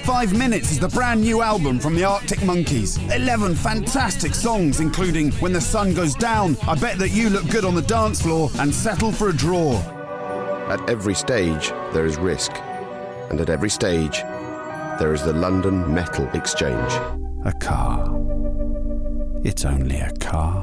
5 Minutes is the brand new album from the Arctic Monkeys. 11 fantastic songs, including When the Sun Goes Down, I Bet That You Look Good on the Dance Floor, and Settle for a Draw. At every stage, there is risk. And at every stage, there is the London Metal Exchange. A car. It's only a car.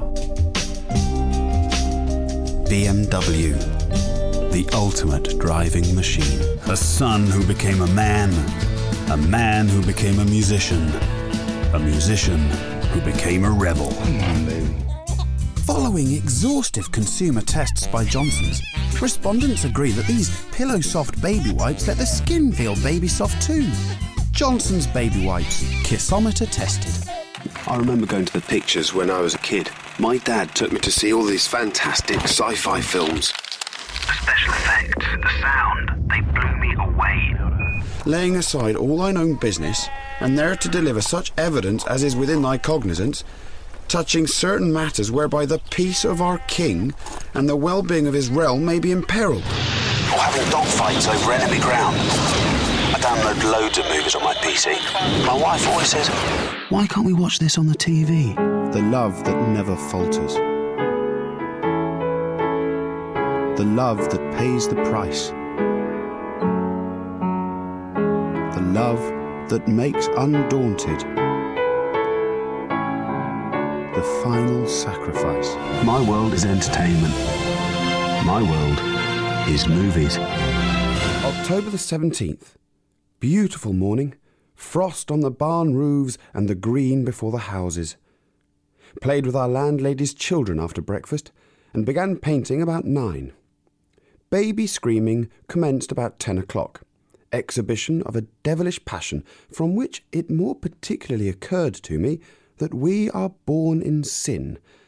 BMW. The ultimate driving machine. A son who became a man who became a musician who became a rebel. Come on, baby. Following exhaustive consumer tests by Johnson's, respondents agree that these pillow-soft baby wipes let the skin feel baby-soft too. Johnson's Baby Wipes, Kissometer tested. I remember going to the pictures when I was a kid. My dad took me to see all these fantastic sci-fi films. The special effects, the sound, they blew me away. Laying aside all thine own business, and there to deliver such evidence as is within thy cognizance, touching certain matters whereby the peace of our king and the well-being of his realm may be imperilled. Or having dogfights over enemy ground. I download loads of movies on my PC. My wife always says, why can't we watch this on the TV? The love that never falters. The love that pays the price. The love that makes undaunted. The final sacrifice. My world is entertainment. My world is movies. October the 17th. Beautiful morning. Frost on the barn roofs and the green before the houses. Played with our landlady's children after breakfast and began painting about 9. Baby screaming commenced about 10 o'clock. Exhibition of a devilish passion from which it more particularly occurred to me that we are born in sin